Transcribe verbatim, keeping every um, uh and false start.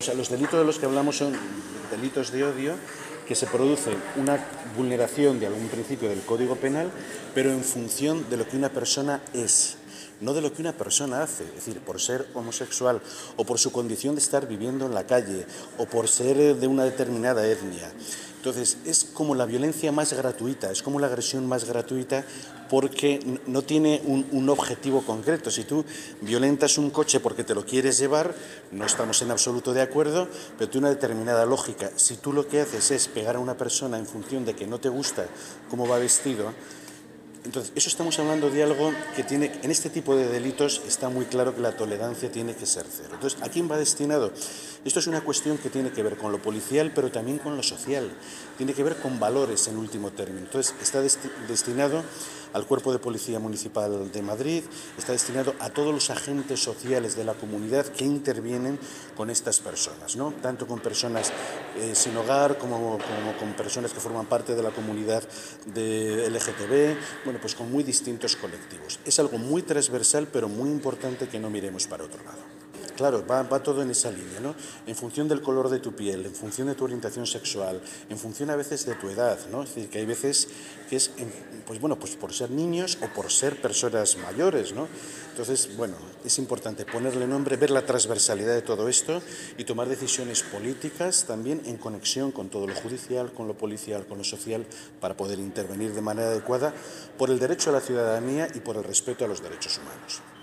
sea, los delitos de los que hablamos son delitos de odio que se produce una vulneración de algún principio del Código Penal, pero en función de lo que una persona es, no de lo que una persona hace, es decir, por ser homosexual o por su condición de estar viviendo en la calle o por ser de una determinada etnia. Entonces, es como la violencia más gratuita, es como la agresión más gratuita porque no tiene un, un objetivo concreto. Si tú violentas un coche porque te lo quieres llevar, no estamos en absoluto de acuerdo, pero tiene una determinada lógica. Si tú lo que haces es pegar a una persona en función de que no te gusta cómo va vestido, entonces, eso estamos hablando de algo que tiene, en este tipo de delitos está muy claro que la tolerancia tiene que ser cero. Entonces, ¿a quién va destinado? Esto es una cuestión que tiene que ver con lo policial, pero también con lo social. Tiene que ver con valores en último término. Entonces, está desti destinado al Cuerpo de Policía Municipal de Madrid, está destinado a todos los agentes sociales de la comunidad que intervienen con estas personas, ¿no? Tanto con personas eh, sin hogar como, como con personas que forman parte de la comunidad de L G T B, bueno, pues con muy distintos colectivos. Es algo muy transversal, pero muy importante que no miremos para otro lado. Claro, va, va todo en esa línea, ¿no? En función del color de tu piel, en función de tu orientación sexual, en función a veces de tu edad, ¿no? Es decir, que hay veces que es, pues bueno, pues por ser niños o por ser personas mayores, ¿no? Entonces, bueno, es importante ponerle nombre, ver la transversalidad de todo esto y tomar decisiones políticas también en conexión con todo lo judicial, con lo policial, con lo social, para poder intervenir de manera adecuada por el derecho a la ciudadanía y por el respeto a los derechos humanos.